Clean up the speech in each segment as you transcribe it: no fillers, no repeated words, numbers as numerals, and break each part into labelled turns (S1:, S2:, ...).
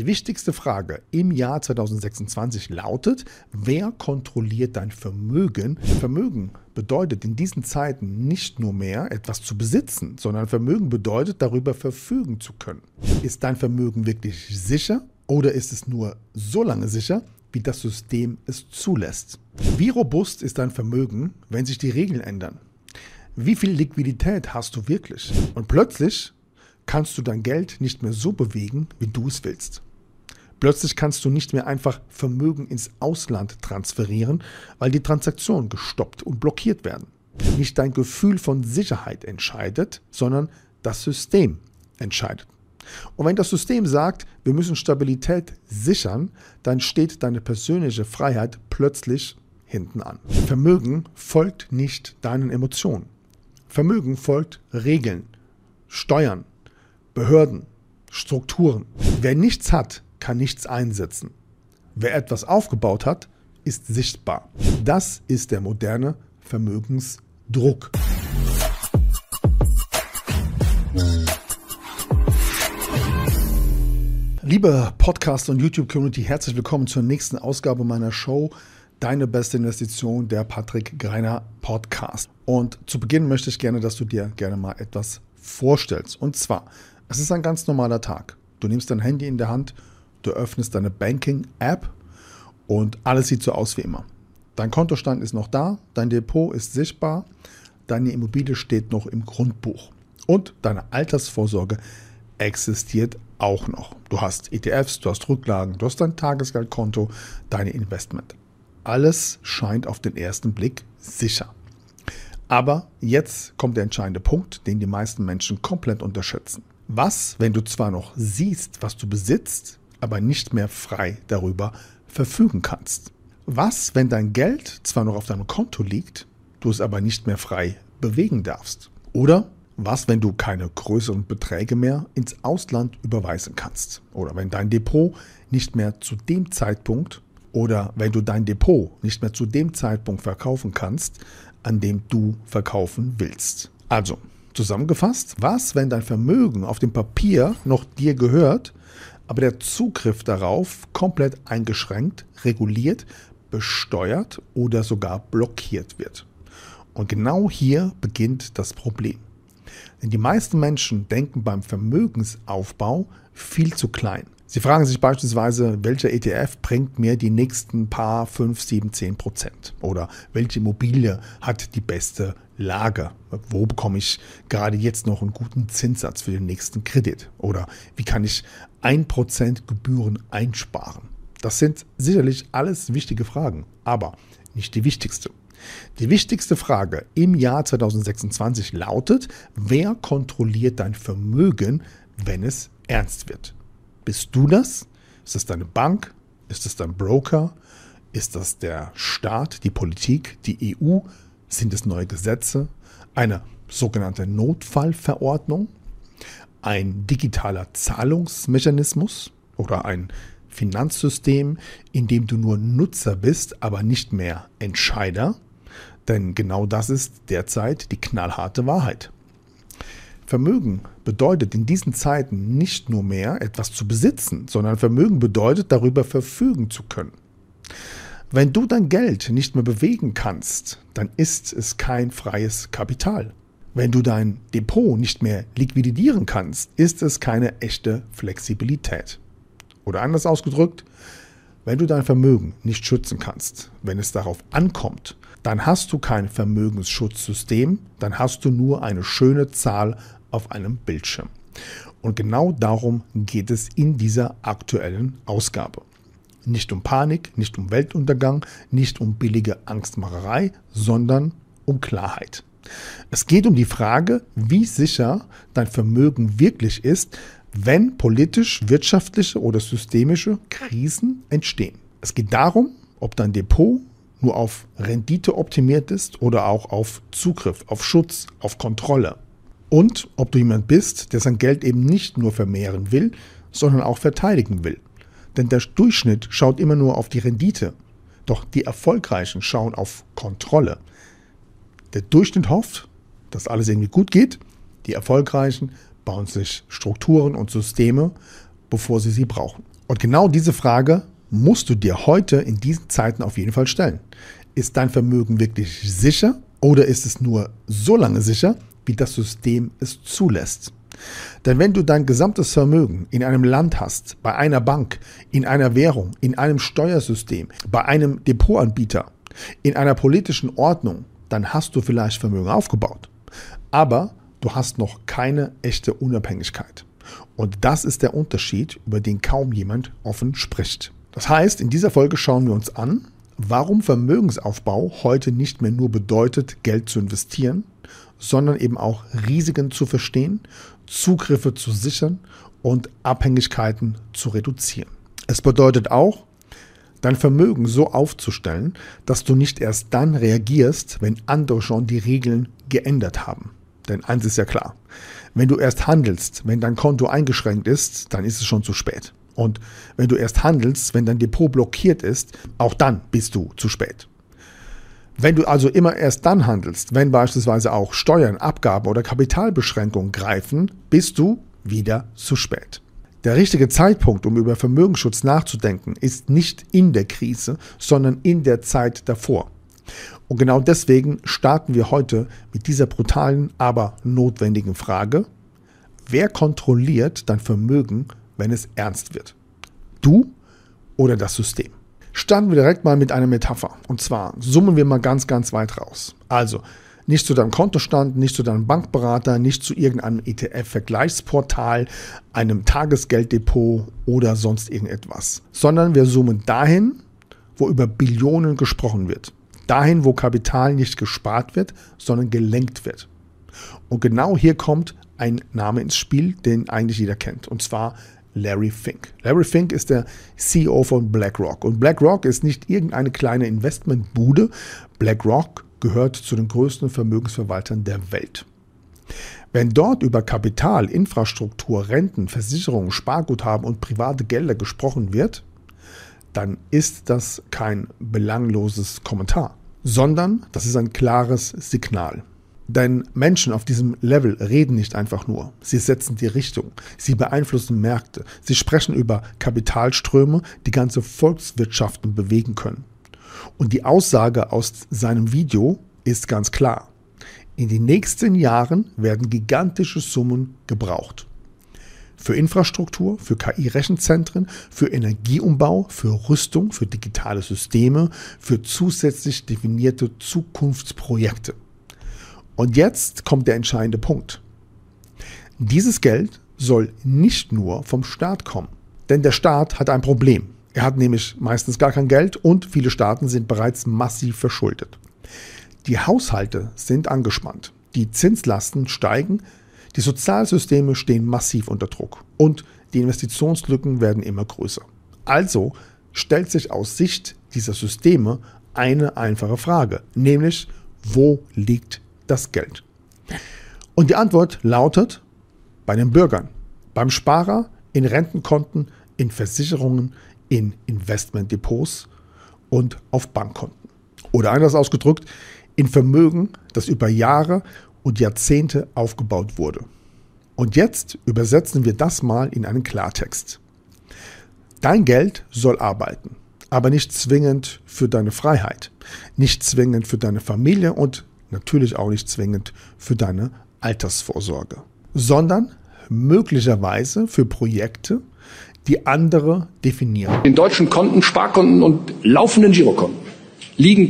S1: Die wichtigste Frage im Jahr 2026 lautet: Wer kontrolliert dein Vermögen? Vermögen bedeutet in diesen Zeiten nicht nur mehr etwas zu besitzen, sondern Vermögen bedeutet, darüber verfügen zu können. Ist dein Vermögen wirklich sicher oder ist es nur so lange sicher, wie das System es zulässt? Wie robust ist dein Vermögen, wenn sich die Regeln ändern? Wie viel Liquidität hast du wirklich? Und plötzlich kannst du dein Geld nicht mehr so bewegen, wie du es willst. Plötzlich kannst du nicht mehr einfach Vermögen ins Ausland transferieren, weil die Transaktionen gestoppt und blockiert werden. Nicht dein Gefühl von Sicherheit entscheidet, sondern das System entscheidet. Und wenn das System sagt, wir müssen Stabilität sichern, dann steht deine persönliche Freiheit plötzlich hinten an. Vermögen folgt nicht deinen Emotionen. Vermögen folgt Regeln, Steuern, Behörden, Strukturen. Wer nichts hat, kann nichts einsetzen. Wer etwas aufgebaut hat, ist sichtbar. Das ist der moderne Vermögensdruck. Liebe Podcast- und YouTube-Community, herzlich willkommen zur nächsten Ausgabe meiner Show Deine beste Investition, der Patrick Greiner Podcast. Und zu Beginn möchte ich gerne, dass du dir gerne mal etwas vorstellst. Und zwar, es ist ein ganz normaler Tag. Du nimmst dein Handy in der Hand, du öffnest deine Banking-App und alles sieht so aus wie immer. Dein Kontostand ist noch da, dein Depot ist sichtbar, deine Immobilie steht noch im Grundbuch und deine Altersvorsorge existiert auch noch. Du hast ETFs, du hast Rücklagen, du hast dein Tagesgeldkonto, deine Investment. Alles scheint auf den ersten Blick sicher. Aber jetzt kommt der entscheidende Punkt, den die meisten Menschen komplett unterschätzen. Was, wenn du zwar noch siehst, was du besitzt, aber nicht mehr frei darüber verfügen kannst? Was, wenn dein Geld zwar noch auf deinem Konto liegt, du es aber nicht mehr frei bewegen darfst? Oder was, wenn du keine größeren Beträge mehr ins Ausland überweisen kannst? Oder wenn dein Depot nicht mehr zu dem Zeitpunkt verkaufen kannst, an dem du verkaufen willst? Also, zusammengefasst, was, wenn dein Vermögen auf dem Papier noch dir gehört, aber der Zugriff darauf komplett eingeschränkt, reguliert, besteuert oder sogar blockiert wird? Und genau hier beginnt das Problem. Denn die meisten Menschen denken beim Vermögensaufbau viel zu klein. Sie fragen sich beispielsweise, welcher ETF bringt mir die nächsten paar 5, 7, 10%? Oder welche Immobilie hat die beste Lage? Wo bekomme ich gerade jetzt noch einen guten Zinssatz für den nächsten Kredit? Oder wie kann ich 1% Gebühren einsparen? Das sind sicherlich alles wichtige Fragen, aber nicht die wichtigste. Die wichtigste Frage im Jahr 2026 lautet: Wer kontrolliert dein Vermögen, wenn es ernst wird? Bist du das? Ist das deine Bank? Ist das dein Broker? Ist das der Staat, die Politik, die EU? Sind es neue Gesetze? Eine sogenannte Notfallverordnung? Ein digitaler Zahlungsmechanismus? Oder ein Finanzsystem, in dem du nur Nutzer bist, aber nicht mehr Entscheider? Denn genau das ist derzeit die knallharte Wahrheit. Vermögen bedeutet in diesen Zeiten nicht nur mehr etwas zu besitzen, sondern Vermögen bedeutet, darüber verfügen zu können. Wenn du dein Geld nicht mehr bewegen kannst, dann ist es kein freies Kapital. Wenn du dein Depot nicht mehr liquidieren kannst, ist es keine echte Flexibilität. Oder anders ausgedrückt, wenn du dein Vermögen nicht schützen kannst, wenn es darauf ankommt, dann hast du kein Vermögensschutzsystem, dann hast du nur eine schöne Zahl auf einem Bildschirm. Und genau darum geht es in dieser aktuellen Ausgabe. Nicht um Panik, nicht um Weltuntergang, nicht um billige Angstmacherei, sondern um Klarheit. Es geht um die Frage, wie sicher dein Vermögen wirklich ist, wenn politisch, wirtschaftliche oder systemische Krisen entstehen. Es geht darum, ob dein Depot nur auf Rendite optimiert ist oder auch auf Zugriff, auf Schutz, auf Kontrolle. Und ob du jemand bist, der sein Geld eben nicht nur vermehren will, sondern auch verteidigen will. Denn der Durchschnitt schaut immer nur auf die Rendite. Doch die Erfolgreichen schauen auf Kontrolle. Der Durchschnitt hofft, dass alles irgendwie gut geht. Die Erfolgreichen bauen sich Strukturen und Systeme, bevor sie brauchen. Und genau diese Frage musst du dir heute in diesen Zeiten auf jeden Fall stellen. Ist dein Vermögen wirklich sicher oder ist es nur so lange sicher, wie das System es zulässt? Denn wenn du dein gesamtes Vermögen in einem Land hast, bei einer Bank, in einer Währung, in einem Steuersystem, bei einem Depotanbieter, in einer politischen Ordnung, dann hast du vielleicht Vermögen aufgebaut. Aber du hast noch keine echte Unabhängigkeit. Und das ist der Unterschied, über den kaum jemand offen spricht. Das heißt, in dieser Folge schauen wir uns an, warum Vermögensaufbau heute nicht mehr nur bedeutet, Geld zu investieren, sondern eben auch Risiken zu verstehen, Zugriffe zu sichern und Abhängigkeiten zu reduzieren. Es bedeutet auch, dein Vermögen so aufzustellen, dass du nicht erst dann reagierst, wenn andere schon die Regeln geändert haben. Denn eins ist ja klar, wenn du erst handelst, wenn dein Konto eingeschränkt ist, dann ist es schon zu spät. Und wenn du erst handelst, wenn dein Depot blockiert ist, auch dann bist du zu spät. Wenn du also immer erst dann handelst, wenn beispielsweise auch Steuern, Abgaben oder Kapitalbeschränkungen greifen, bist du wieder zu spät. Der richtige Zeitpunkt, um über Vermögensschutz nachzudenken, ist nicht in der Krise, sondern in der Zeit davor. Und genau deswegen starten wir heute mit dieser brutalen, aber notwendigen Frage: Wer kontrolliert dein Vermögen, wenn es ernst wird? Du oder das System? Starten wir direkt mal mit einer Metapher. Und zwar zoomen wir mal ganz, ganz weit raus. Also nicht zu deinem Kontostand, nicht zu deinem Bankberater, nicht zu irgendeinem ETF-Vergleichsportal, einem Tagesgelddepot oder sonst irgendetwas. Sondern wir zoomen dahin, wo über Billionen gesprochen wird. Dahin, wo Kapital nicht gespart wird, sondern gelenkt wird. Und genau hier kommt ein Name ins Spiel, den eigentlich jeder kennt. Und zwar Larry Fink. Larry Fink ist der CEO von BlackRock. Und BlackRock ist nicht irgendeine kleine Investmentbude. BlackRock gehört zu den größten Vermögensverwaltern der Welt. Wenn dort über Kapital, Infrastruktur, Renten, Versicherungen, Sparguthaben und private Gelder gesprochen wird, dann ist das kein belangloses Kommentar, sondern das ist ein klares Signal. Denn Menschen auf diesem Level reden nicht einfach nur. Sie setzen die Richtung. Sie beeinflussen Märkte. Sie sprechen über Kapitalströme, die ganze Volkswirtschaften bewegen können. Und die Aussage aus seinem Video ist ganz klar. In den nächsten Jahren werden gigantische Summen gebraucht. Für Infrastruktur, für KI-Rechenzentren, für Energieumbau, für Rüstung, für digitale Systeme, für zusätzlich definierte Zukunftsprojekte. Und jetzt kommt der entscheidende Punkt. Dieses Geld soll nicht nur vom Staat kommen, denn der Staat hat ein Problem. Er hat nämlich meistens gar kein Geld und viele Staaten sind bereits massiv verschuldet. Die Haushalte sind angespannt, die Zinslasten steigen, die Sozialsysteme stehen massiv unter Druck und die Investitionslücken werden immer größer. Also stellt sich aus Sicht dieser Systeme eine einfache Frage, nämlich: Wo liegt das Geld? Und die Antwort lautet: bei den Bürgern, beim Sparer, in Rentenkonten, in Versicherungen, in Investmentdepots und auf Bankkonten. Oder anders ausgedrückt, in Vermögen, das über Jahre und Jahrzehnte aufgebaut wurde. Und jetzt übersetzen wir das mal in einen Klartext. Dein Geld soll arbeiten, aber nicht zwingend für deine Freiheit, nicht zwingend für deine Familie und natürlich auch nicht zwingend für deine Altersvorsorge, sondern möglicherweise für Projekte, die andere definieren.
S2: In deutschen Konten, Sparkonten und laufenden Girokonten liegen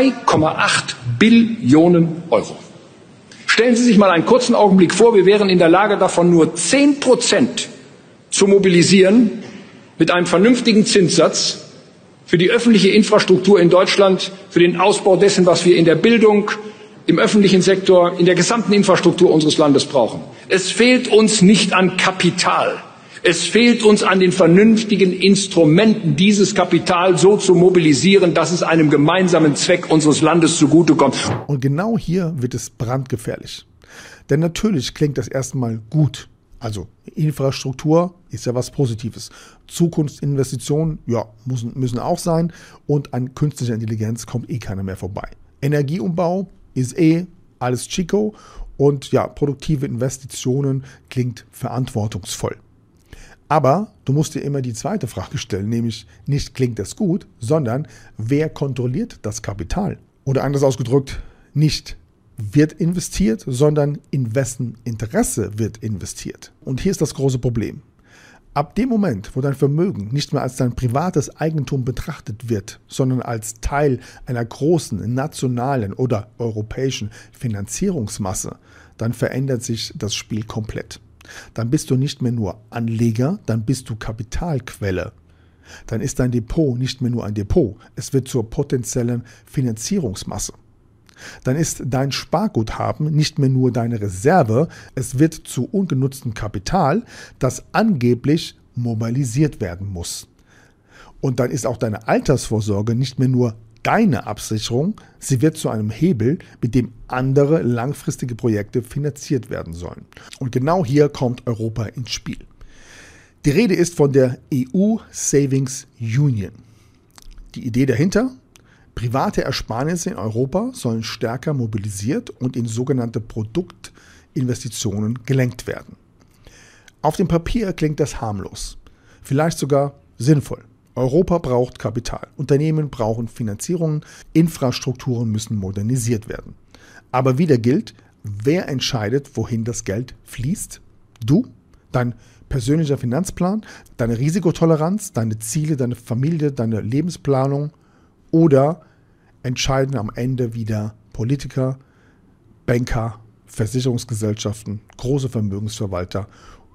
S2: 2,8 Billionen Euro. Stellen Sie sich mal einen kurzen Augenblick vor, wir wären in der Lage, davon nur 10% zu mobilisieren mit einem vernünftigen Zinssatz für die öffentliche Infrastruktur in Deutschland, für den Ausbau dessen, was wir in der Bildung, im öffentlichen Sektor, in der gesamten Infrastruktur unseres Landes brauchen. Es fehlt uns nicht an Kapital. Es fehlt uns an den vernünftigen Instrumenten, dieses Kapital so zu mobilisieren, dass es einem gemeinsamen Zweck unseres Landes zugutekommt.
S1: Und genau hier wird es brandgefährlich. Denn natürlich klingt das erstmal gut. Also Infrastruktur ist ja was Positives. Zukunftsinvestitionen, ja, müssen auch sein. Und an künstlicher Intelligenz kommt eh keiner mehr vorbei. Energieumbau ist eh alles Chico. Und ja, produktive Investitionen klingt verantwortungsvoll. Aber du musst dir immer die zweite Frage stellen, nämlich nicht klingt das gut, sondern wer kontrolliert das Kapital? Oder anders ausgedrückt, nicht wird investiert, sondern in wessen Interesse wird investiert. Und hier ist das große Problem. Ab dem Moment, wo dein Vermögen nicht mehr als dein privates Eigentum betrachtet wird, sondern als Teil einer großen nationalen oder europäischen Finanzierungsmasse, dann verändert sich das Spiel komplett. Dann bist du nicht mehr nur Anleger, dann bist du Kapitalquelle. Dann ist dein Depot nicht mehr nur ein Depot, es wird zur potenziellen Finanzierungsmasse. Dann ist dein Sparguthaben nicht mehr nur deine Reserve, es wird zu ungenutztem Kapital, das angeblich mobilisiert werden muss. Und dann ist auch deine Altersvorsorge nicht mehr nur deine Absicherung, sie wird zu einem Hebel, mit dem andere langfristige Projekte finanziert werden sollen. Und genau hier kommt Europa ins Spiel. Die Rede ist von der EU Savings Union. Die Idee dahinter? Private Ersparnisse in Europa sollen stärker mobilisiert und in sogenannte Produktinvestitionen gelenkt werden. Auf dem Papier klingt das harmlos, vielleicht sogar sinnvoll. Europa braucht Kapital, Unternehmen brauchen Finanzierungen, Infrastrukturen müssen modernisiert werden. Aber wieder gilt, wer entscheidet, wohin das Geld fließt? Du? Dein persönlicher Finanzplan? Deine Risikotoleranz? Deine Ziele? Deine Familie? Deine Lebensplanung? Oder entscheiden am Ende wieder Politiker, Banker, Versicherungsgesellschaften, große Vermögensverwalter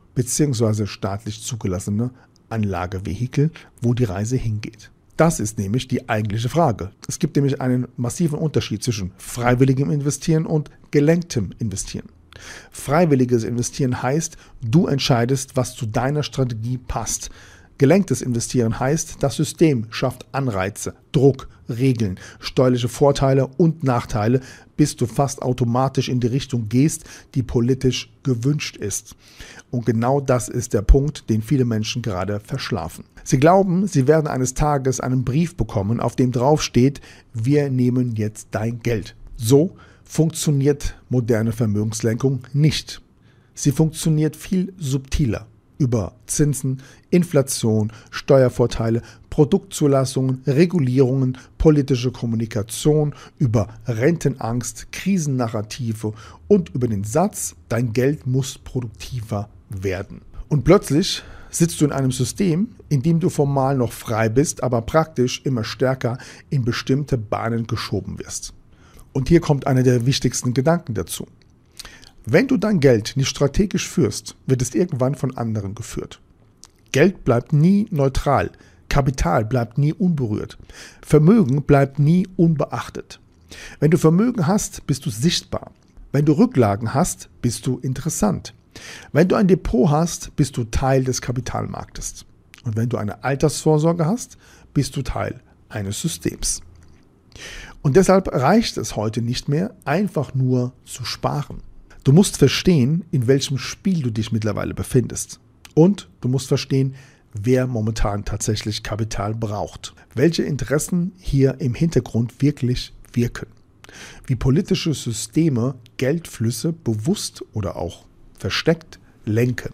S1: bzw. staatlich zugelassene Anlagevehikel, wo die Reise hingeht? Das ist nämlich die eigentliche Frage. Es gibt nämlich einen massiven Unterschied zwischen freiwilligem Investieren und gelenktem Investieren. Freiwilliges Investieren heißt, du entscheidest, was zu deiner Strategie passt. Gelenktes Investieren heißt, das System schafft Anreize, Druck, Regeln, steuerliche Vorteile und Nachteile, bis du fast automatisch in die Richtung gehst, die politisch gewünscht ist. Und genau das ist der Punkt, den viele Menschen gerade verschlafen. Sie glauben, sie werden eines Tages einen Brief bekommen, auf dem drauf steht, wir nehmen jetzt dein Geld. So funktioniert moderne Vermögenslenkung nicht. Sie funktioniert viel subtiler. Über Zinsen, Inflation, Steuervorteile, Produktzulassungen, Regulierungen, politische Kommunikation, über Rentenangst, Krisennarrative und über den Satz, dein Geld muss produktiver werden. Und plötzlich sitzt du in einem System, in dem du formal noch frei bist, aber praktisch immer stärker in bestimmte Bahnen geschoben wirst. Und hier kommt einer der wichtigsten Gedanken dazu. Wenn du dein Geld nicht strategisch führst, wird es irgendwann von anderen geführt. Geld bleibt nie neutral, Kapital bleibt nie unberührt, Vermögen bleibt nie unbeachtet. Wenn du Vermögen hast, bist du sichtbar. Wenn du Rücklagen hast, bist du interessant. Wenn du ein Depot hast, bist du Teil des Kapitalmarktes. Und wenn du eine Altersvorsorge hast, bist du Teil eines Systems. Und deshalb reicht es heute nicht mehr, einfach nur zu sparen. Du musst verstehen, in welchem Spiel du dich mittlerweile befindest. Und du musst verstehen, wer momentan tatsächlich Kapital braucht. Welche Interessen hier im Hintergrund wirklich wirken. Wie politische Systeme Geldflüsse bewusst oder auch versteckt lenken.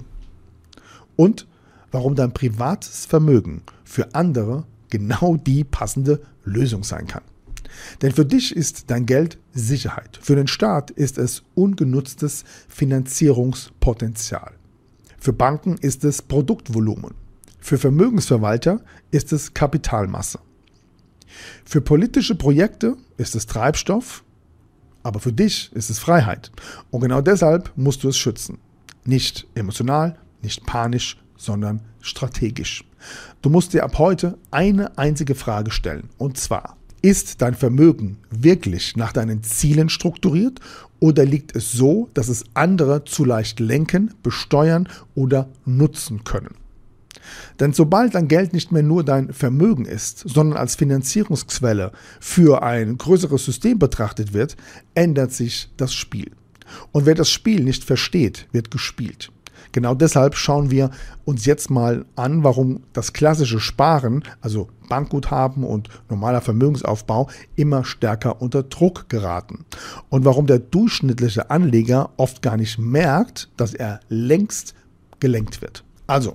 S1: Und warum dein privates Vermögen für andere genau die passende Lösung sein kann. Denn für dich ist dein Geld Sicherheit. Für den Staat ist es ungenutztes Finanzierungspotenzial. Für Banken ist es Produktvolumen. Für Vermögensverwalter ist es Kapitalmasse. Für politische Projekte ist es Treibstoff, aber für dich ist es Freiheit. Und genau deshalb musst du es schützen. Nicht emotional, nicht panisch, sondern strategisch. Du musst dir ab heute eine einzige Frage stellen, und zwar: Ist dein Vermögen wirklich nach deinen Zielen strukturiert oder liegt es so, dass es andere zu leicht lenken, besteuern oder nutzen können? Denn sobald dein Geld nicht mehr nur dein Vermögen ist, sondern als Finanzierungsquelle für ein größeres System betrachtet wird, ändert sich das Spiel. Und wer das Spiel nicht versteht, wird gespielt. Genau deshalb schauen wir uns jetzt mal an, warum das klassische Sparen, also Bankguthaben und normaler Vermögensaufbau, immer stärker unter Druck geraten. Und warum der durchschnittliche Anleger oft gar nicht merkt, dass er längst gelenkt wird. Also,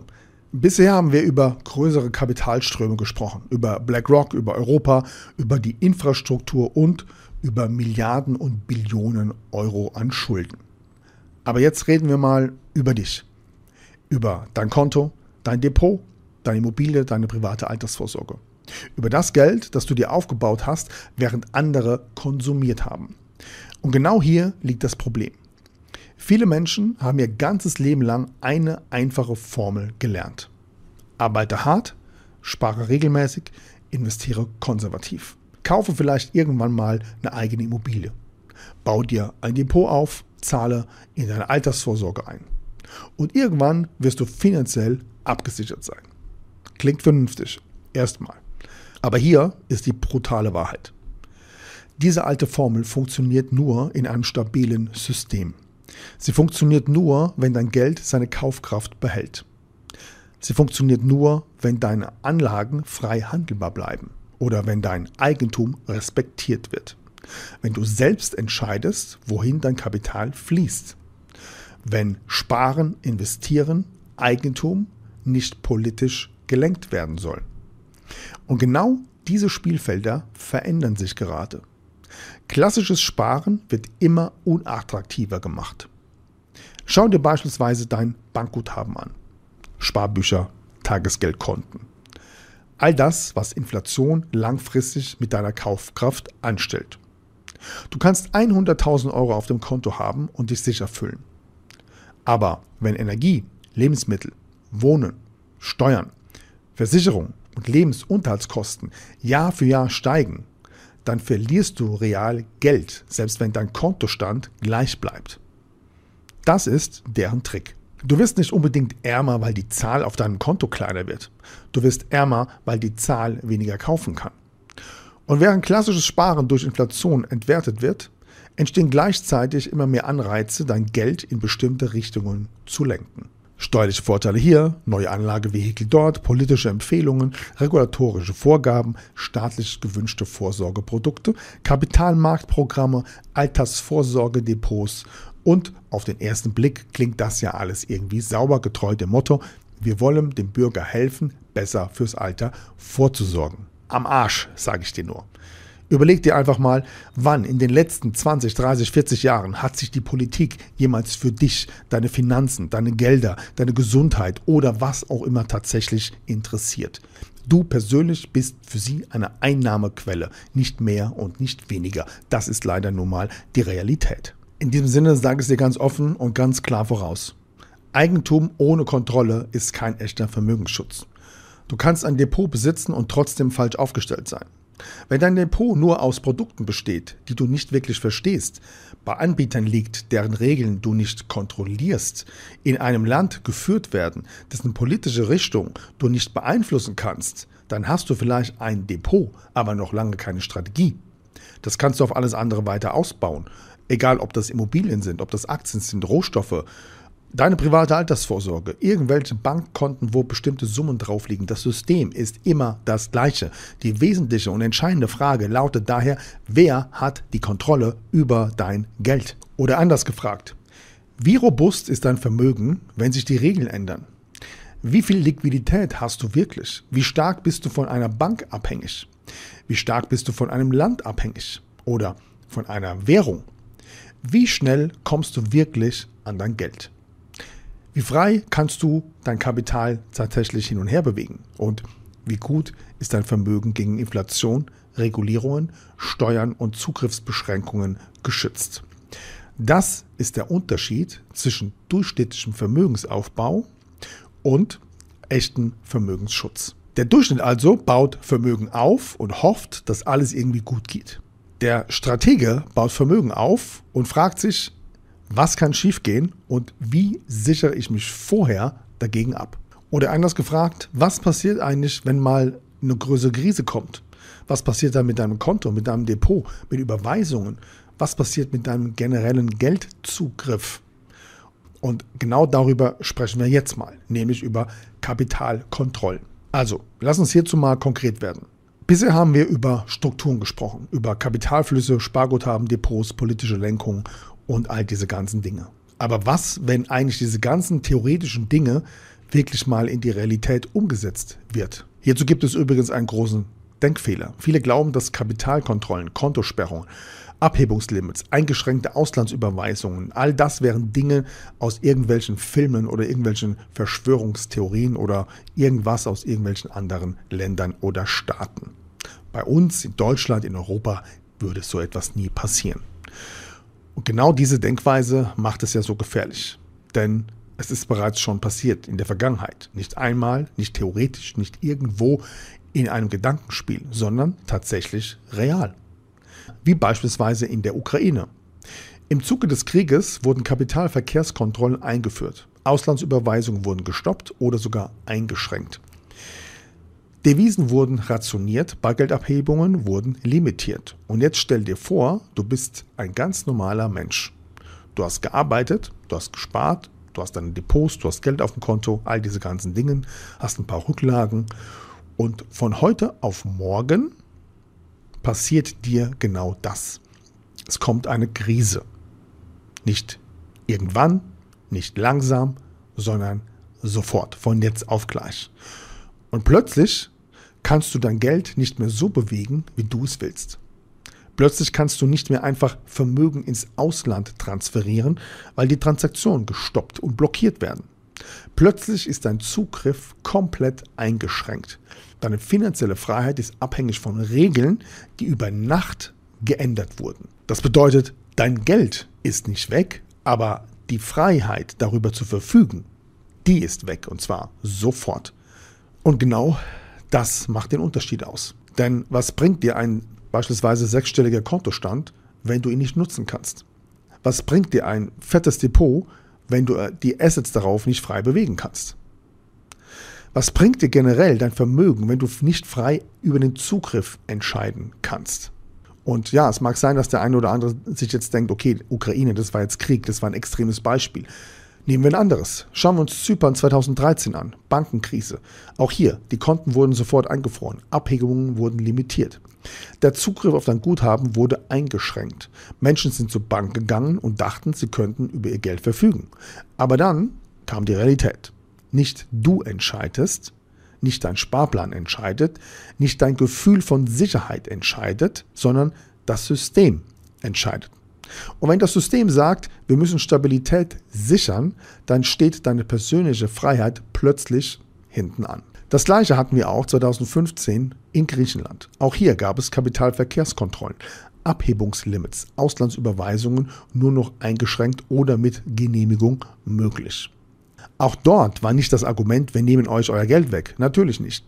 S1: Bisher haben wir über größere Kapitalströme gesprochen, über BlackRock, über Europa, über die Infrastruktur und über Milliarden und Billionen Euro an Schulden. Aber jetzt reden wir mal über dich, über dein Konto, dein Depot, deine Immobilie, deine private Altersvorsorge. Über das Geld, das du dir aufgebaut hast, während andere konsumiert haben. Und genau hier liegt das Problem. Viele Menschen haben ihr ganzes Leben lang eine einfache Formel gelernt. Arbeite hart, spare regelmäßig, investiere konservativ. Kaufe vielleicht irgendwann mal eine eigene Immobilie. Bau dir ein Depot auf, zahle in deine Altersvorsorge ein. Und irgendwann wirst du finanziell abgesichert sein. Klingt vernünftig, erstmal. Aber hier ist die brutale Wahrheit. Diese alte Formel funktioniert nur in einem stabilen System. Sie funktioniert nur, wenn dein Geld seine Kaufkraft behält. Sie funktioniert nur, wenn deine Anlagen frei handelbar bleiben oder wenn dein Eigentum respektiert wird. Wenn du selbst entscheidest, wohin dein Kapital fließt. Wenn Sparen, Investieren, Eigentum nicht politisch gelenkt werden soll. Und genau diese Spielfelder verändern sich gerade. Klassisches Sparen wird immer unattraktiver gemacht. Schau dir beispielsweise dein Bankguthaben an. Sparbücher, Tagesgeldkonten. All das, was Inflation langfristig mit deiner Kaufkraft anstellt. Du kannst 100.000 Euro auf dem Konto haben und dich sicher fühlen. Aber wenn Energie, Lebensmittel, Wohnen, Steuern, Versicherung und Lebensunterhaltskosten Jahr für Jahr steigen, dann verlierst du real Geld, selbst wenn dein Kontostand gleich bleibt. Das ist deren Trick. Du wirst nicht unbedingt ärmer, weil die Zahl auf deinem Konto kleiner wird. Du wirst ärmer, weil die Zahl weniger kaufen kann. Und während klassisches Sparen durch Inflation entwertet wird, entstehen gleichzeitig immer mehr Anreize, dein Geld in bestimmte Richtungen zu lenken. Steuerliche Vorteile hier, neue Anlagevehikel dort, politische Empfehlungen, regulatorische Vorgaben, staatlich gewünschte Vorsorgeprodukte, Kapitalmarktprogramme, Altersvorsorgedepots und auf den ersten Blick klingt das ja alles irgendwie sauber, getreu dem Motto, wir wollen dem Bürger helfen, besser fürs Alter vorzusorgen. Am Arsch, sage ich dir nur. Überleg dir einfach mal, wann in den letzten 20, 30, 40 Jahren hat sich die Politik jemals für dich, deine Finanzen, deine Gelder, deine Gesundheit oder was auch immer tatsächlich interessiert. Du persönlich bist für sie eine Einnahmequelle, nicht mehr und nicht weniger. Das ist leider nun mal die Realität. In diesem Sinne sage ich es dir ganz offen und ganz klar voraus. Eigentum ohne Kontrolle ist kein echter Vermögensschutz. Du kannst ein Depot besitzen und trotzdem falsch aufgestellt sein. Wenn dein Depot nur aus Produkten besteht, die du nicht wirklich verstehst, bei Anbietern liegt, deren Regeln du nicht kontrollierst, in einem Land geführt werden, dessen politische Richtung du nicht beeinflussen kannst, dann hast du vielleicht ein Depot, aber noch lange keine Strategie. Das kannst du auf alles andere weiter ausbauen, egal ob das Immobilien sind, ob das Aktien sind, Rohstoffe, deine private Altersvorsorge, irgendwelche Bankkonten, wo bestimmte Summen drauf liegen. Das System ist immer das gleiche. Die wesentliche und entscheidende Frage lautet daher, wer hat die Kontrolle über dein Geld? Oder anders gefragt, wie robust ist dein Vermögen, wenn sich die Regeln ändern? Wie viel Liquidität hast du wirklich? Wie stark bist du von einer Bank abhängig? Wie stark bist du von einem Land abhängig? Oder von einer Währung? Wie schnell kommst du wirklich an dein Geld? Wie frei kannst du dein Kapital tatsächlich hin und her bewegen? Und wie gut ist dein Vermögen gegen Inflation, Regulierungen, Steuern und Zugriffsbeschränkungen geschützt? Das ist der Unterschied zwischen durchschnittlichem Vermögensaufbau und echten Vermögensschutz. Der Durchschnitt also baut Vermögen auf und hofft, dass alles irgendwie gut geht. Der Stratege baut Vermögen auf und fragt sich, was kann schiefgehen und wie sichere ich mich vorher dagegen ab? Oder anders gefragt, was passiert eigentlich, wenn mal eine größere Krise kommt? Was passiert dann mit deinem Konto, mit deinem Depot, mit Überweisungen? Was passiert mit deinem generellen Geldzugriff? Und genau darüber sprechen wir jetzt mal, nämlich über Kapitalkontrollen. Also, lass uns hierzu mal konkret werden. Bisher haben wir über Strukturen gesprochen, über Kapitalflüsse, Sparguthaben, Depots, politische Lenkung und all diese ganzen Dinge. Aber was, wenn eigentlich diese ganzen theoretischen Dinge wirklich mal in die Realität umgesetzt wird. Hierzu gibt es übrigens einen großen Denkfehler. Viele glauben, dass Kapitalkontrollen, Kontosperrungen, Abhebungslimits, eingeschränkte Auslandsüberweisungen, all das wären Dinge aus irgendwelchen Filmen oder irgendwelchen Verschwörungstheorien oder irgendwas aus irgendwelchen anderen Ländern oder Staaten. Bei uns in Deutschland, in Europa würde so etwas nie passieren. Und genau diese Denkweise macht es ja so gefährlich. Denn es ist bereits schon passiert in der Vergangenheit. Nicht einmal, nicht theoretisch, nicht irgendwo in einem Gedankenspiel, sondern tatsächlich real. Wie beispielsweise in der Ukraine. Im Zuge des Krieges wurden Kapitalverkehrskontrollen eingeführt. Auslandsüberweisungen wurden gestoppt oder sogar eingeschränkt. Devisen wurden rationiert, Bargeldabhebungen wurden limitiert. Und jetzt stell dir vor, du bist ein ganz normaler Mensch. Du hast gearbeitet, du hast gespart, du hast deine Depots, du hast Geld auf dem Konto, all diese ganzen Dinge, hast ein paar Rücklagen. Und von heute auf morgen passiert dir genau das. Es kommt eine Krise. Nicht irgendwann, nicht langsam, sondern sofort, von jetzt auf gleich. Und plötzlich kannst du dein Geld nicht mehr so bewegen, wie du es willst. Plötzlich kannst du nicht mehr einfach Vermögen ins Ausland transferieren, weil die Transaktionen gestoppt und blockiert werden. Plötzlich ist dein Zugriff komplett eingeschränkt. Deine finanzielle Freiheit ist abhängig von Regeln, die über Nacht geändert wurden. Das bedeutet, dein Geld ist nicht weg, aber die Freiheit, darüber zu verfügen, die ist weg, und zwar sofort. Und genau das macht den Unterschied aus. Denn was bringt dir ein beispielsweise 6-stelliger Kontostand, wenn du ihn nicht nutzen kannst? Was bringt dir ein fettes Depot, wenn du die Assets darauf nicht frei bewegen kannst? Was bringt dir generell dein Vermögen, wenn du nicht frei über den Zugriff entscheiden kannst? Und ja, es mag sein, dass der eine oder andere sich jetzt denkt, okay, Ukraine, das war jetzt Krieg, das war ein extremes Beispiel. Nehmen wir ein anderes. Schauen wir uns Zypern 2013 an. Bankenkrise. Auch hier, die Konten wurden sofort eingefroren. Abhebungen wurden limitiert. Der Zugriff auf dein Guthaben wurde eingeschränkt. Menschen sind zur Bank gegangen und dachten, sie könnten über ihr Geld verfügen. Aber dann kam die Realität. Nicht du entscheidest, nicht dein Sparplan entscheidet, nicht dein Gefühl von Sicherheit entscheidet, sondern das System entscheidet. Und wenn das System sagt, wir müssen Stabilität sichern, dann steht deine persönliche Freiheit plötzlich hinten an. Das Gleiche hatten wir auch 2015 in Griechenland. Auch hier gab es Kapitalverkehrskontrollen, Abhebungslimits, Auslandsüberweisungen nur noch eingeschränkt oder mit Genehmigung möglich. Auch dort war nicht das Argument, wir nehmen euch euer Geld weg. Natürlich nicht.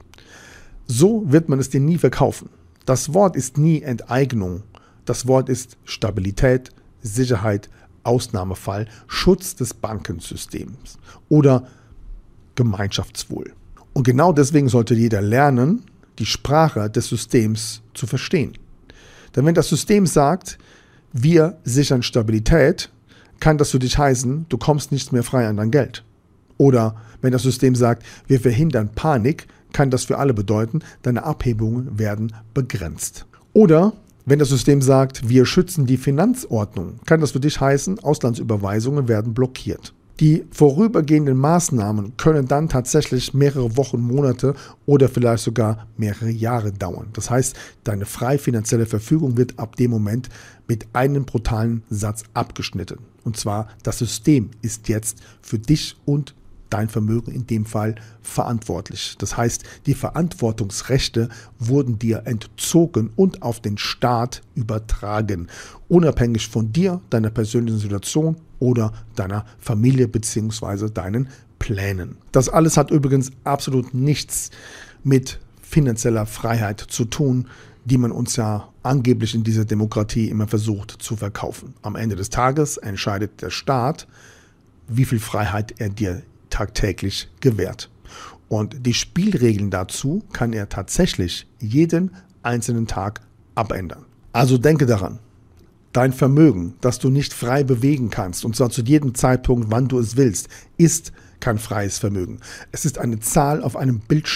S1: So wird man es dir nie verkaufen. Das Wort ist nie Enteignung. Das Wort ist Stabilität, Sicherheit, Ausnahmefall, Schutz des Bankensystems oder Gemeinschaftswohl. Und genau deswegen sollte jeder lernen, die Sprache des Systems zu verstehen. Denn wenn das System sagt, wir sichern Stabilität, kann das für dich heißen, du kommst nicht mehr frei an dein Geld. Oder wenn das System sagt, wir verhindern Panik, kann das für alle bedeuten, deine Abhebungen werden begrenzt. Oder wenn das System sagt, wir schützen die Finanzordnung, kann das für dich heißen, Auslandsüberweisungen werden blockiert. Die vorübergehenden Maßnahmen können dann tatsächlich mehrere Wochen, Monate oder vielleicht sogar mehrere Jahre dauern. Das heißt, deine freie finanzielle Verfügung wird ab dem Moment mit einem brutalen Satz abgeschnitten. Und zwar, das System ist jetzt für dich und dein Vermögen in dem Fall verantwortlich. Das heißt, die Verantwortungsrechte wurden dir entzogen und auf den Staat übertragen, unabhängig von dir, deiner persönlichen Situation oder deiner Familie bzw. deinen Plänen. Das alles hat übrigens absolut nichts mit finanzieller Freiheit zu tun, die man uns ja angeblich in dieser Demokratie immer versucht zu verkaufen. Am Ende des Tages entscheidet der Staat, wie viel Freiheit er dir tagtäglich gewährt. Und die Spielregeln dazu kann er tatsächlich jeden einzelnen Tag abändern. Also denke daran, dein Vermögen, das du nicht frei bewegen kannst, und zwar zu jedem Zeitpunkt, wann du es willst, ist kein freies Vermögen. Es ist eine Zahl auf einem Bildschirm.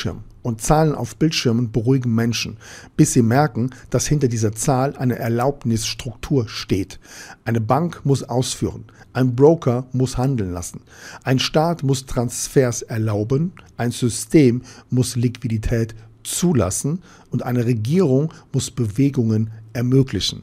S1: und Zahlen auf Bildschirmen beruhigen Menschen, bis sie merken, dass hinter dieser Zahl eine Erlaubnisstruktur steht. Eine Bank muss ausführen, ein Broker muss handeln lassen, ein Staat muss Transfers erlauben, ein System muss Liquidität zulassen und eine Regierung muss Bewegungen ermöglichen.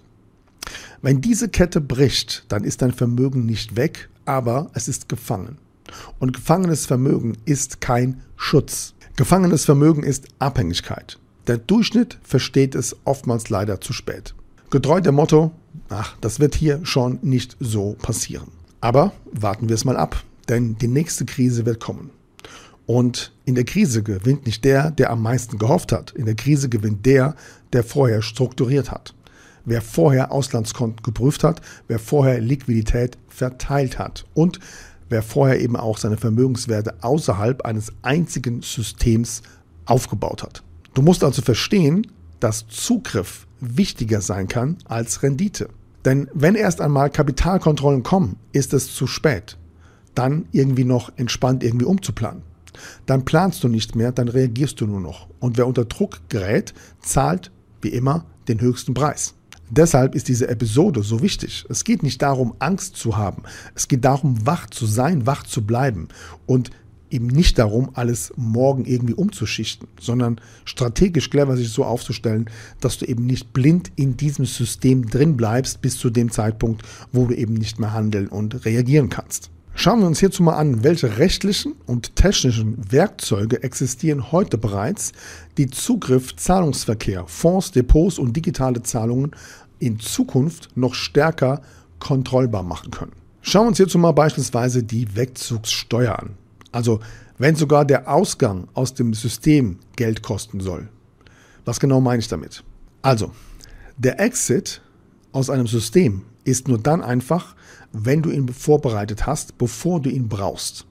S1: Wenn diese Kette bricht, dann ist dein Vermögen nicht weg, aber es ist gefangen. Und gefangenes Vermögen ist kein Schutz. Gefangenes Vermögen ist Abhängigkeit. Der Durchschnitt versteht es oftmals leider zu spät. Getreu dem Motto, das wird hier schon nicht so passieren. Aber warten wir es mal ab, denn die nächste Krise wird kommen. Und in der Krise gewinnt nicht der, der am meisten gehofft hat. In der Krise gewinnt der, der vorher strukturiert hat. Wer vorher Auslandskonten geprüft hat, wer vorher Liquidität verteilt hat und wer vorher eben auch seine Vermögenswerte außerhalb eines einzigen Systems aufgebaut hat. Du musst also verstehen, dass Zugriff wichtiger sein kann als Rendite. Denn wenn erst einmal Kapitalkontrollen kommen, ist es zu spät, dann irgendwie noch entspannt irgendwie umzuplanen. Dann planst du nicht mehr, dann reagierst du nur noch. Und wer unter Druck gerät, zahlt wie immer den höchsten Preis. Deshalb ist diese Episode so wichtig. Es geht nicht darum, Angst zu haben. Es geht darum, wach zu sein, wach zu bleiben und eben nicht darum, alles morgen irgendwie umzuschichten, sondern strategisch clever sich so aufzustellen, dass du eben nicht blind in diesem System drin bleibst bis zu dem Zeitpunkt, wo du eben nicht mehr handeln und reagieren kannst. Schauen wir uns hierzu mal an, welche rechtlichen und technischen Werkzeuge existieren heute bereits, die Zugriff, Zahlungsverkehr, Fonds, Depots und digitale Zahlungen in Zukunft noch stärker kontrollbar machen können. Schauen wir uns hierzu mal beispielsweise die Wegzugssteuer an. Also wenn sogar der Ausgang aus dem System Geld kosten soll. Was genau meine ich damit? Also, der Exit aus einem System ist nur dann einfach, wenn du ihn vorbereitet hast, bevor du ihn brauchst.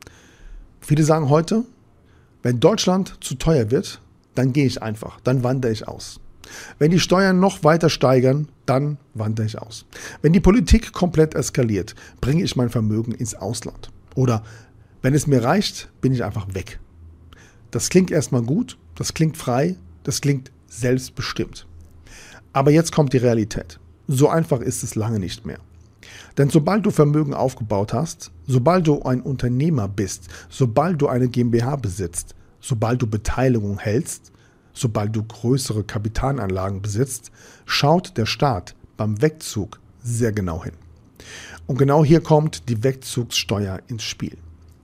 S1: Viele sagen heute, wenn Deutschland zu teuer wird, dann gehe ich einfach, dann wandere ich aus. Wenn die Steuern noch weiter steigern, dann wandere ich aus. Wenn die Politik komplett eskaliert, bringe ich mein Vermögen ins Ausland. Oder wenn es mir reicht, bin ich einfach weg. Das klingt erstmal gut, das klingt frei, das klingt selbstbestimmt. Aber jetzt kommt die Realität. So einfach ist es lange nicht mehr. Denn sobald du Vermögen aufgebaut hast, sobald du ein Unternehmer bist, sobald du eine GmbH besitzt, sobald du Beteiligung hältst, sobald du größere Kapitalanlagen besitzt, schaut der Staat beim Wegzug sehr genau hin. Und genau hier kommt die Wegzugssteuer ins Spiel.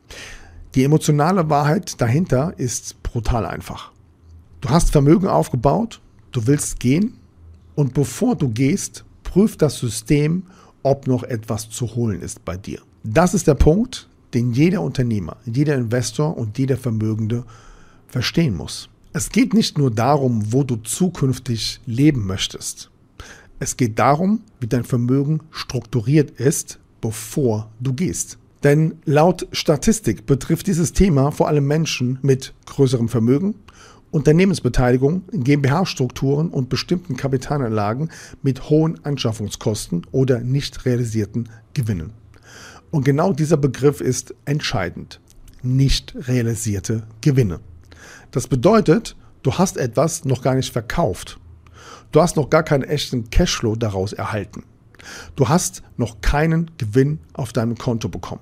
S1: Die emotionale Wahrheit dahinter ist brutal einfach. Du hast Vermögen aufgebaut, du willst gehen und bevor du gehst, prüft das System, ob noch etwas zu holen ist bei dir. Das ist der Punkt, den jeder Unternehmer, jeder Investor und jeder Vermögende verstehen muss. Es geht nicht nur darum, wo du zukünftig leben möchtest. Es geht darum, wie dein Vermögen strukturiert ist, bevor du gehst. Denn laut Statistik betrifft dieses Thema vor allem Menschen mit größerem Vermögen, Unternehmensbeteiligung, GmbH-Strukturen und bestimmten Kapitalanlagen mit hohen Anschaffungskosten oder nicht realisierten Gewinnen. Und genau dieser Begriff ist entscheidend. Nicht realisierte Gewinne. Das bedeutet, du hast etwas noch gar nicht verkauft. Du hast noch gar keinen echten Cashflow daraus erhalten. Du hast noch keinen Gewinn auf deinem Konto bekommen.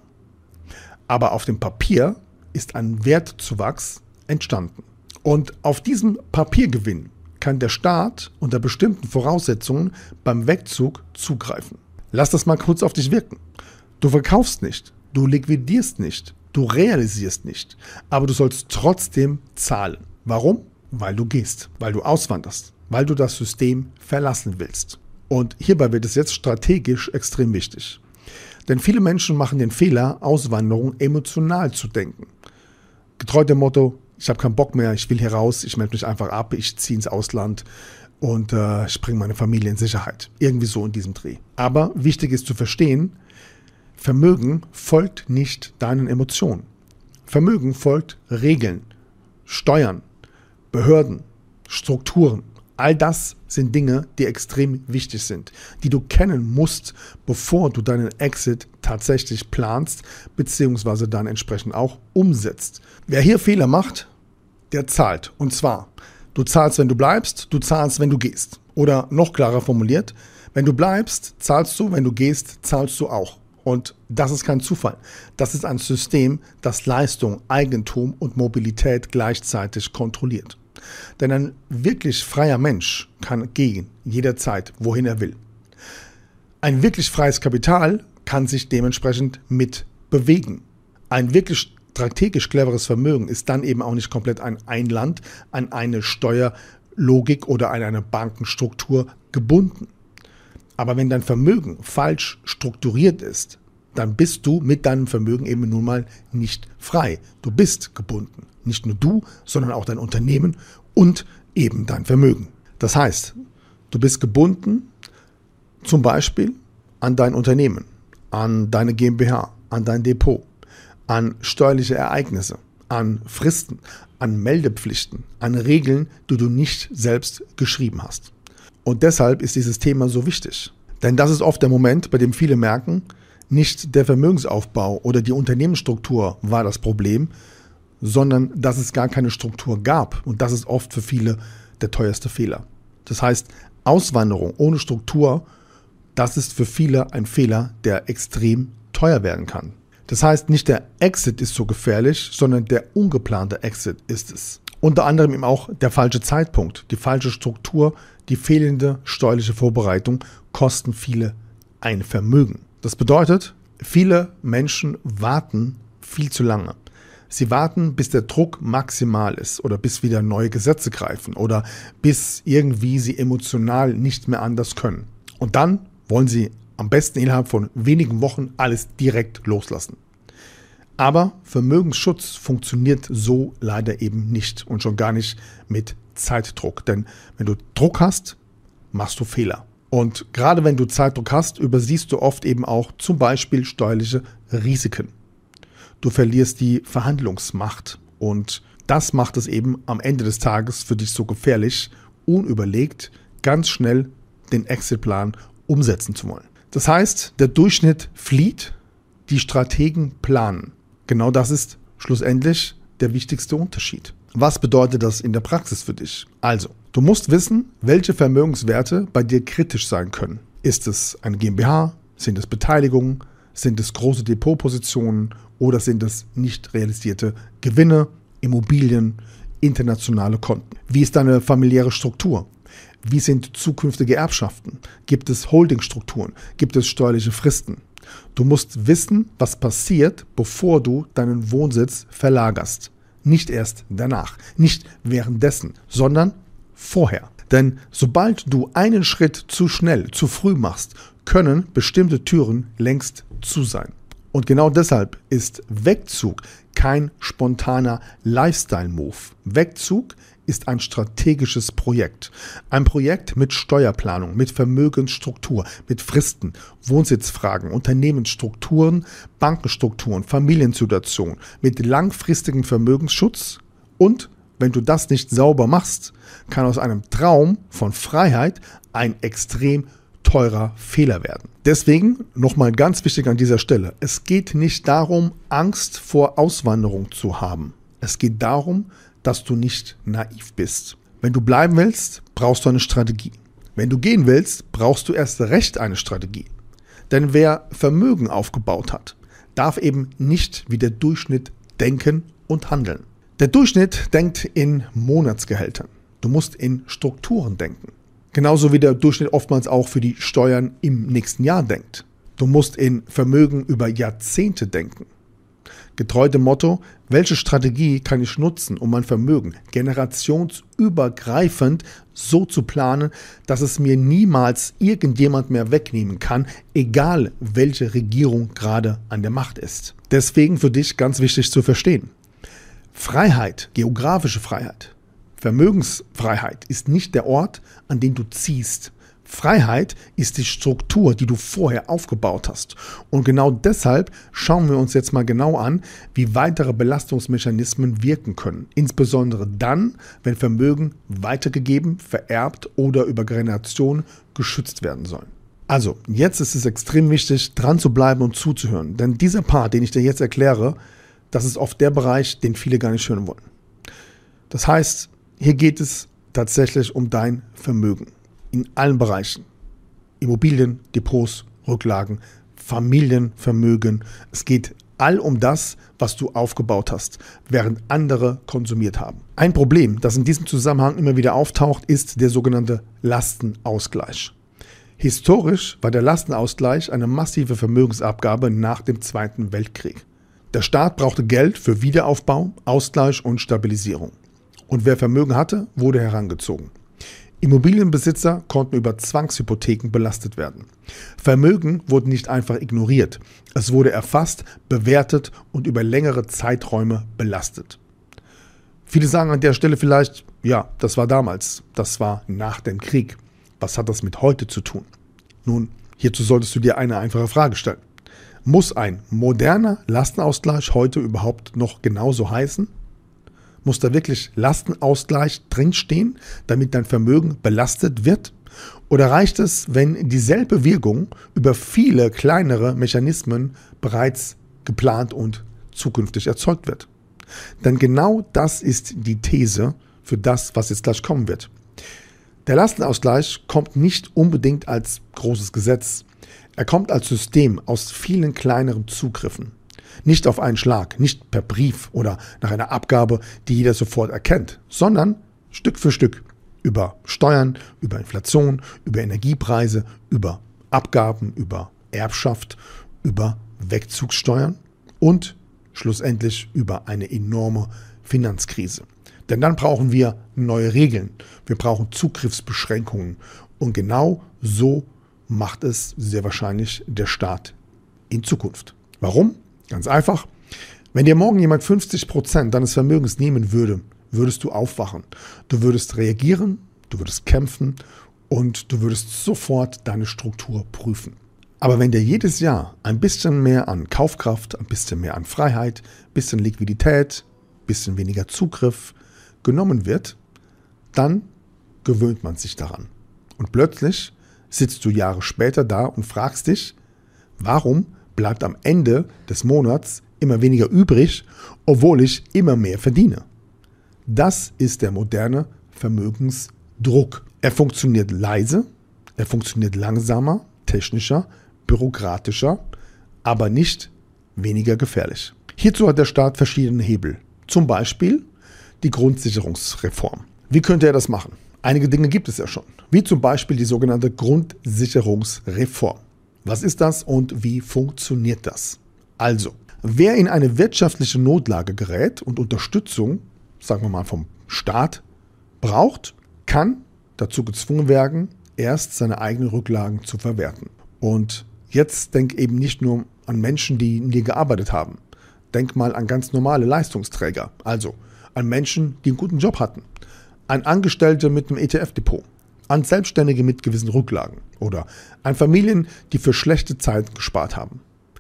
S1: Aber auf dem Papier ist ein Wertzuwachs entstanden. Und auf diesen Papiergewinn kann der Staat unter bestimmten Voraussetzungen beim Wegzug zugreifen. Lass das mal kurz auf dich wirken. Du verkaufst nicht, du liquidierst nicht, du realisierst nicht, aber du sollst trotzdem zahlen. Warum? Weil du gehst, weil du auswanderst, weil du das System verlassen willst. Und hierbei wird es jetzt strategisch extrem wichtig. Denn viele Menschen machen den Fehler, Auswanderung emotional zu denken. Getreu dem Motto, ich habe keinen Bock mehr, ich will hier raus, ich melde mich einfach ab, ich ziehe ins Ausland und ich bringe meine Familie in Sicherheit. Irgendwie so in diesem Dreh. Aber wichtig ist zu verstehen, Vermögen folgt nicht deinen Emotionen. Vermögen folgt Regeln, Steuern, Behörden, Strukturen. All das sind Dinge, die extrem wichtig sind, die du kennen musst, bevor du deinen Exit tatsächlich planst, beziehungsweise dann entsprechend auch umsetzt. Wer hier Fehler macht, der zahlt. Und zwar, du zahlst, wenn du bleibst, du zahlst, wenn du gehst. Oder noch klarer formuliert, wenn du bleibst, zahlst du, wenn du gehst, zahlst du auch. Und das ist kein Zufall. Das ist ein System, das Leistung, Eigentum und Mobilität gleichzeitig kontrolliert. Denn ein wirklich freier Mensch kann gehen, jederzeit, wohin er will. Ein wirklich freies Kapital kann sich dementsprechend mit bewegen. Ein wirklich strategisch cleveres Vermögen ist dann eben auch nicht komplett an ein Land, an eine Steuerlogik oder an eine Bankenstruktur gebunden. Aber wenn dein Vermögen falsch strukturiert ist, dann bist du mit deinem Vermögen eben nun mal nicht frei. Du bist gebunden. Nicht nur du, sondern auch dein Unternehmen und eben dein Vermögen. Das heißt, du bist gebunden zum Beispiel an dein Unternehmen, an deine GmbH, an dein Depot, an steuerliche Ereignisse, an Fristen, an Meldepflichten, an Regeln, die du nicht selbst geschrieben hast. Und deshalb ist dieses Thema so wichtig. Denn das ist oft der Moment, bei dem viele merken, nicht der Vermögensaufbau oder die Unternehmensstruktur war das Problem, sondern dass es gar keine Struktur gab. Und das ist oft für viele der teuerste Fehler. Das heißt, Auswanderung ohne Struktur, das ist für viele ein Fehler, der extrem teuer werden kann. Das heißt, nicht der Exit ist so gefährlich, sondern der ungeplante Exit ist es. Unter anderem eben auch der falsche Zeitpunkt, die falsche Struktur, die fehlende steuerliche Vorbereitung kosten viele ein Vermögen. Das bedeutet, viele Menschen warten viel zu lange. Sie warten, bis der Druck maximal ist oder bis wieder neue Gesetze greifen oder bis irgendwie sie emotional nicht mehr anders können. Und dann wollen sie am besten innerhalb von wenigen Wochen alles direkt loslassen. Aber Vermögensschutz funktioniert so leider eben nicht und schon gar nicht mit Zeitdruck. Denn wenn du Druck hast, machst du Fehler. Und gerade wenn du Zeitdruck hast, übersiehst du oft eben auch zum Beispiel steuerliche Risiken. Du verlierst die Verhandlungsmacht und das macht es eben am Ende des Tages für dich so gefährlich, unüberlegt, ganz schnell den Exitplan umsetzen zu wollen. Das heißt, der Durchschnitt flieht, die Strategen planen. Genau das ist schlussendlich der wichtigste Unterschied. Was bedeutet das in der Praxis für dich? Also, du musst wissen, welche Vermögenswerte bei dir kritisch sein können. Ist es eine GmbH? Sind es Beteiligungen? Sind es große Depotpositionen? Oder sind es nicht realisierte Gewinne, Immobilien, internationale Konten? Wie ist deine familiäre Struktur? Wie sind zukünftige Erbschaften? Gibt es Holdingstrukturen? Gibt es steuerliche Fristen? Du musst wissen, was passiert, bevor du deinen Wohnsitz verlagerst. Nicht erst danach, nicht währenddessen, sondern vorher. Denn sobald du einen Schritt zu schnell, zu früh machst, können bestimmte Türen längst zu sein. Und genau deshalb ist Wegzug kein spontaner Lifestyle-Move. Wegzug ist ein strategisches Projekt. Ein Projekt mit Steuerplanung, mit Vermögensstruktur, mit Fristen, Wohnsitzfragen, Unternehmensstrukturen, Bankenstrukturen, Familiensituation, mit langfristigem Vermögensschutz. Und wenn du das nicht sauber machst, kann aus einem Traum von Freiheit ein extrem teurer Fehler werden. Deswegen nochmal ganz wichtig an dieser Stelle. Es geht nicht darum, Angst vor Auswanderung zu haben. Es geht darum, dass du nicht naiv bist. Wenn du bleiben willst, brauchst du eine Strategie. Wenn du gehen willst, brauchst du erst recht eine Strategie. Denn wer Vermögen aufgebaut hat, darf eben nicht wie der Durchschnitt denken und handeln. Der Durchschnitt denkt in Monatsgehältern. Du musst in Strukturen denken. Genauso wie der Durchschnitt oftmals auch für die Steuern im nächsten Jahr denkt. Du musst in Vermögen über Jahrzehnte denken. Getreu dem Motto, welche Strategie kann ich nutzen, um mein Vermögen generationsübergreifend so zu planen, dass es mir niemals irgendjemand mehr wegnehmen kann, egal welche Regierung gerade an der Macht ist. Deswegen für dich ganz wichtig zu verstehen. Freiheit, geografische Freiheit, Vermögensfreiheit ist nicht der Ort, an den du ziehst. Freiheit ist die Struktur, die du vorher aufgebaut hast. Und genau deshalb schauen wir uns jetzt mal genau an, wie weitere Belastungsmechanismen wirken können. Insbesondere dann, wenn Vermögen weitergegeben, vererbt oder über Generationen geschützt werden sollen. Also, jetzt ist es extrem wichtig, dran zu bleiben und zuzuhören. Denn dieser Part, den ich dir jetzt erkläre, das ist oft der Bereich, den viele gar nicht hören wollen. Das heißt, hier geht es tatsächlich um dein Vermögen in allen Bereichen. Immobilien, Depots, Rücklagen, Familienvermögen. Es geht all um das, was du aufgebaut hast, während andere konsumiert haben. Ein Problem, das in diesem Zusammenhang immer wieder auftaucht, ist der sogenannte Lastenausgleich. Historisch war der Lastenausgleich eine massive Vermögensabgabe nach dem Zweiten Weltkrieg. Der Staat brauchte Geld für Wiederaufbau, Ausgleich und Stabilisierung. Und wer Vermögen hatte, wurde herangezogen. Immobilienbesitzer konnten über Zwangshypotheken belastet werden. Vermögen wurde nicht einfach ignoriert. Es wurde erfasst, bewertet und über längere Zeiträume belastet. Viele sagen an der Stelle vielleicht, ja, das war damals, das war nach dem Krieg. Was hat das mit heute zu tun? Nun, hierzu solltest du dir eine einfache Frage stellen. Muss ein moderner Lastenausgleich heute überhaupt noch genauso heißen? Muss da wirklich Lastenausgleich drinstehen, damit dein Vermögen belastet wird? Oder reicht es, wenn dieselbe Wirkung über viele kleinere Mechanismen bereits geplant und zukünftig erzeugt wird? Denn genau das ist die These für das, was jetzt gleich kommen wird. Der Lastenausgleich kommt nicht unbedingt als großes Gesetz. Er kommt als System aus vielen kleineren Zugriffen. Nicht auf einen Schlag, nicht per Brief oder nach einer Abgabe, die jeder sofort erkennt, sondern Stück für Stück über Steuern, über Inflation, über Energiepreise, über Abgaben, über Erbschaft, über Wegzugssteuern und schlussendlich über eine enorme Finanzkrise. Denn dann brauchen wir neue Regeln, wir brauchen Zugriffsbeschränkungen und genau so macht es sehr wahrscheinlich der Staat in Zukunft. Warum? Ganz einfach. Wenn dir morgen jemand 50% deines Vermögens nehmen würde, würdest du aufwachen. Du würdest reagieren, du würdest kämpfen und du würdest sofort deine Struktur prüfen. Aber wenn dir jedes Jahr ein bisschen mehr an Kaufkraft, ein bisschen mehr an Freiheit, ein bisschen Liquidität, ein bisschen weniger Zugriff genommen wird, dann gewöhnt man sich daran. Und plötzlich sitzt du Jahre später da und fragst dich, warum bleibt am Ende des Monats immer weniger übrig, obwohl ich immer mehr verdiene. Das ist der moderne Vermögensdruck. Er funktioniert leise, er funktioniert langsamer, technischer, bürokratischer, aber nicht weniger gefährlich. Hierzu hat der Staat verschiedene Hebel. Zum Beispiel die Grundsicherungsreform. Wie könnte er das machen? Einige Dinge gibt es ja schon, wie zum Beispiel die sogenannte Grundsicherungsreform. Was ist das und wie funktioniert das? Also, wer in eine wirtschaftliche Notlage gerät und Unterstützung, sagen wir mal vom Staat, braucht, kann dazu gezwungen werden, erst seine eigenen Rücklagen zu verwerten. Und jetzt denk eben nicht nur an Menschen, die nie gearbeitet haben. Denk mal an ganz normale Leistungsträger, also an Menschen, die einen guten Job hatten, an Angestellte mit einem ETF-Depot, an Selbstständige mit gewissen Rücklagen oder an Familien, die für schlechte Zeiten gespart haben.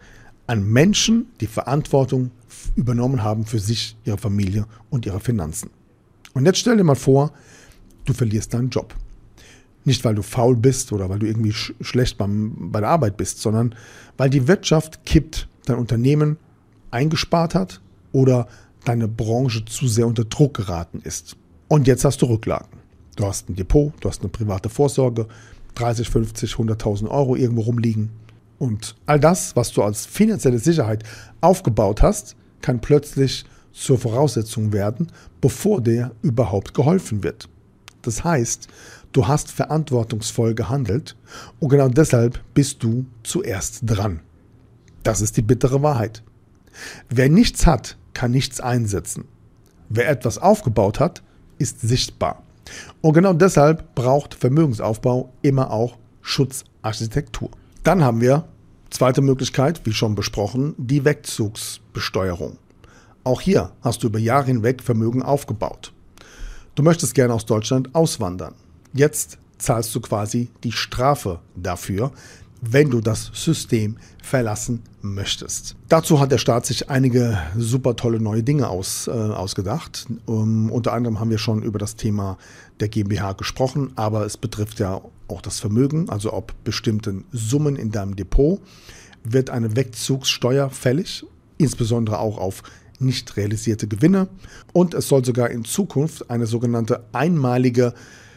S1: An Menschen, die Verantwortung übernommen haben für sich, ihre Familie und ihre Finanzen. Und jetzt stell dir mal vor, du verlierst deinen Job. Nicht, weil du faul bist oder weil du irgendwie schlecht bei der Arbeit bist, sondern weil die Wirtschaft kippt, dein Unternehmen eingespart hat oder deine Branche zu sehr unter Druck geraten ist. Und jetzt hast du Rücklagen. Du hast ein Depot, du hast eine private Vorsorge, 30, 50, 100.000 Euro irgendwo rumliegen. Und all das, was du als finanzielle Sicherheit aufgebaut hast, kann plötzlich zur Voraussetzung werden, bevor dir überhaupt geholfen wird. Das heißt, du hast verantwortungsvoll gehandelt und genau deshalb bist du zuerst dran. Das ist die bittere Wahrheit. Wer nichts hat, kann nichts einsetzen. Wer etwas aufgebaut hat, ist sichtbar. Und genau deshalb braucht Vermögensaufbau immer auch Schutzarchitektur. Dann haben wir, zweite Möglichkeit, wie schon besprochen, die Wegzugsbesteuerung. Auch hier hast du über Jahre hinweg Vermögen aufgebaut. Du möchtest gerne aus Deutschland auswandern. Jetzt zahlst du quasi die Strafe dafür, wenn du das System verlassen möchtest. Dazu hat der Staat sich einige super tolle neue Dinge ausgedacht. Unter anderem haben wir schon über das Thema der GmbH gesprochen, aber es betrifft ja auch das Vermögen, also ob bestimmten Summen in deinem Depot wird eine Wegzugssteuer fällig, insbesondere auch auf nicht realisierte Gewinne und es soll sogar in Zukunft eine sogenannte einmalige,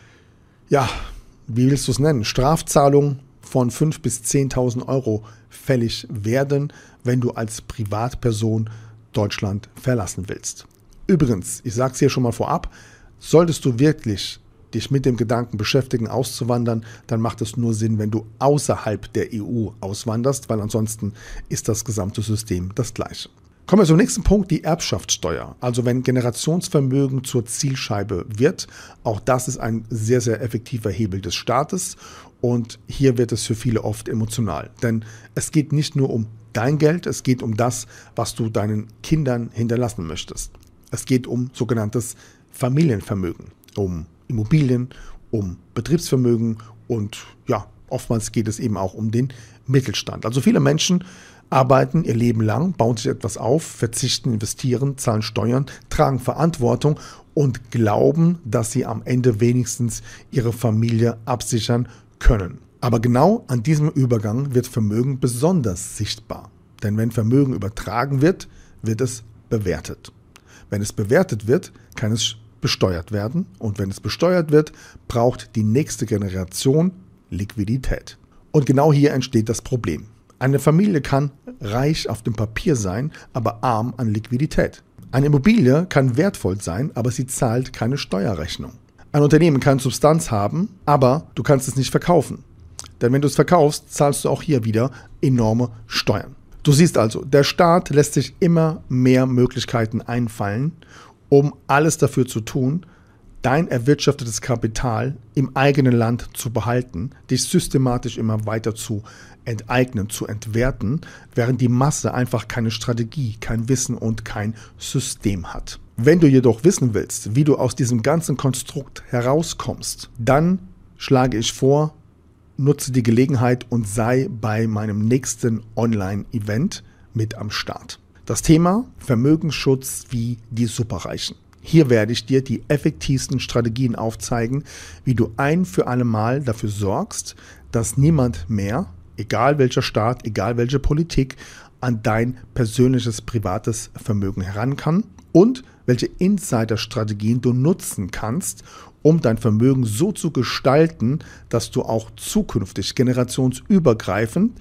S1: wie willst du es nennen, Strafzahlung von 5.000 bis 10.000 Euro fällig werden, wenn du als Privatperson Deutschland verlassen willst. Übrigens, ich sage es hier schon mal vorab, solltest du wirklich dich mit dem Gedanken beschäftigen, auszuwandern, dann macht es nur Sinn, wenn du außerhalb der EU auswanderst, weil ansonsten ist das gesamte System das gleiche. Kommen wir zum nächsten Punkt, die Erbschaftssteuer. Also wenn Generationsvermögen zur Zielscheibe wird, auch das ist ein sehr, sehr effektiver Hebel des Staates und hier wird es für viele oft emotional. Denn es geht nicht nur um dein Geld, es geht um das, was du deinen Kindern hinterlassen möchtest. Es geht um sogenanntes Familienvermögen, um Immobilien, um Betriebsvermögen und oftmals geht es eben auch um den Mittelstand. Also viele Menschen arbeiten ihr Leben lang, bauen sich etwas auf, verzichten, investieren, zahlen Steuern, tragen Verantwortung und glauben, dass sie am Ende wenigstens ihre Familie absichern können. Aber genau an diesem Übergang wird Vermögen besonders sichtbar. Denn wenn Vermögen übertragen wird, wird es bewertet. Wenn es bewertet wird, kann es besteuert werden und wenn es besteuert wird, braucht die nächste Generation Liquidität. Und genau hier entsteht das Problem. Eine Familie kann reich auf dem Papier sein, aber arm an Liquidität. Eine Immobilie kann wertvoll sein, aber sie zahlt keine Steuerrechnung. Ein Unternehmen kann Substanz haben, aber du kannst es nicht verkaufen. Denn wenn du es verkaufst, zahlst du auch hier wieder enorme Steuern. Du siehst also, der Staat lässt sich immer mehr Möglichkeiten einfallen, um alles dafür zu tun, dein erwirtschaftetes Kapital im eigenen Land zu behalten, dich systematisch immer weiter zu enteignen, zu entwerten, während die Masse einfach keine Strategie, kein Wissen und kein System hat. Wenn du jedoch wissen willst, wie du aus diesem ganzen Konstrukt herauskommst, dann schlage ich vor, nutze die Gelegenheit und sei bei meinem nächsten Online-Event mit am Start. Das Thema Vermögensschutz wie die Superreichen. Hier werde ich dir die effektivsten Strategien aufzeigen, wie du ein für alle Mal dafür sorgst, dass niemand mehr, egal welcher Staat, egal welche Politik, an dein persönliches privates Vermögen heran kann und welche Insider-Strategien du nutzen kannst, um dein Vermögen so zu gestalten, dass du auch zukünftig generationsübergreifend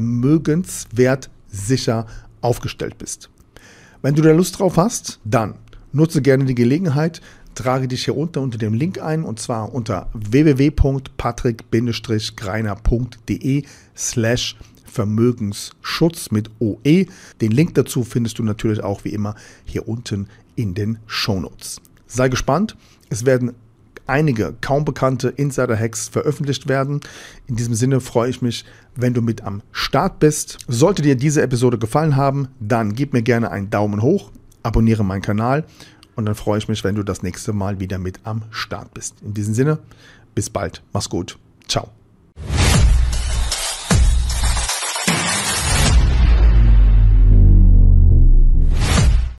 S1: vermögenswertsicher aufgestellt bist. Wenn du da Lust drauf hast, dann nutze gerne die Gelegenheit, trage dich hier unter dem Link ein und zwar unter www.patrick-greiner.de/Vermögensschutz mit OE. Den Link dazu findest du natürlich auch wie immer hier unten in den Shownotes. Sei gespannt, es werden einige kaum bekannte Insider-Hacks veröffentlicht werden. In diesem Sinne freue ich mich, wenn du mit am Start bist. Sollte dir diese Episode gefallen haben, dann gib mir gerne einen Daumen hoch, abonniere meinen Kanal und dann freue ich mich, wenn du das nächste Mal wieder mit am Start bist. In diesem Sinne, bis bald. Mach's gut. Ciao.